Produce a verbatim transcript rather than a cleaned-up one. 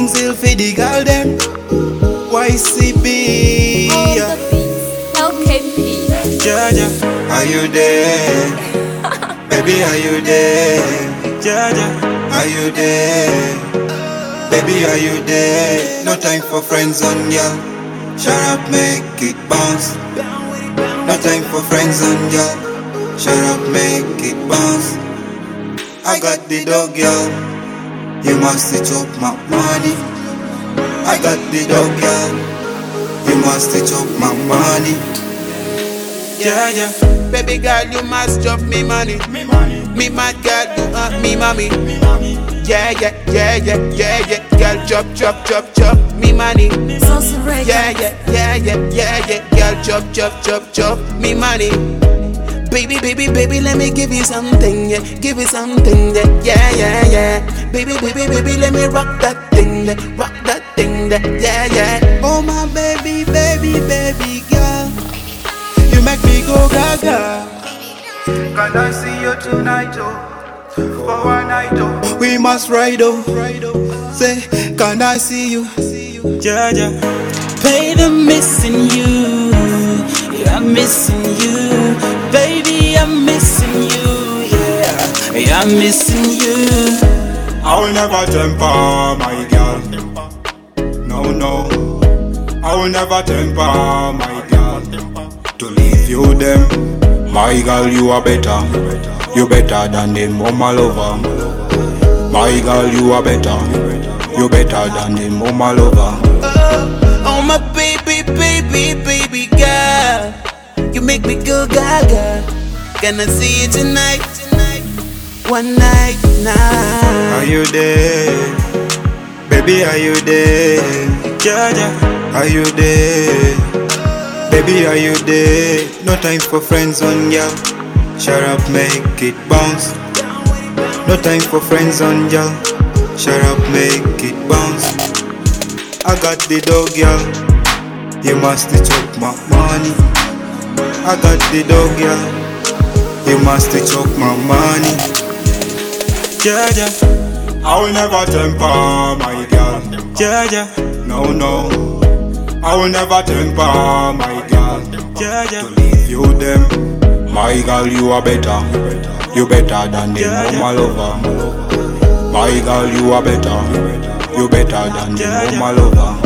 Kings Hill for the girl them. Y C B. All the beats, L K P. Jaja, are you there? Baby, are you there? Jaja, are you there? Baby, are you there? No time for friends on ya. Shut up, make it bounce. No time for friends on ya. Shut up, make it bounce. I got the dog, girl. You must chop my money. I got the dog, girl. You must chop my money. Yeah, yeah. Baby girl, you must chop me money. Me money. Me mad girl, you uh, me mommy. Me money. Yeah, yeah, yeah, yeah, yeah, yeah. Girl, chop, chop, chop, chop me money. Saucy Records. Yeah, yeah, yeah, yeah, yeah, yeah. Girl, chop, chop, chop, chop me money. Baby, baby, baby, let me give you something, yeah. Give you something, yeah, yeah, yeah, yeah. Baby, baby, baby, let me rock that thing, yeah. Rock that thing, yeah, yeah, yeah. Oh my baby, baby, baby girl, you make me go gaga. Can I see you tonight, oh? For one night, oh. We must ride, oh. Say, can I see you? Yeah, yeah. Baby, I'm missing you. Yeah, I'm missing you. Baby, I'm missing you. Yeah, yeah, I'm missing you. I will never temper my girl. No, no. I will never temper my girl to leave you them. My girl, you are better. You better than them, mama lover. My girl, you are better. You better than them, mama lover. Oh, oh my baby, baby, baby girl, you make me go gaga. Can I see you tonight? One night now. Are you there? Baby, are you there? Jaja, are you there? Baby, are you there? No time for friends on ya. Shut up, make it bounce. No time for friends on ya. Shut up, make it bounce. I got the dog, girl. You must chop my money. I got the dog, girl. You must chop my money. Jaja, I will never temper my girl. Jaja, no, no. I will never temper my girl. Jaja, to leave you them. My girl, you are better. You better than them, mama lover. My girl, you are better. You better than them, mama lover.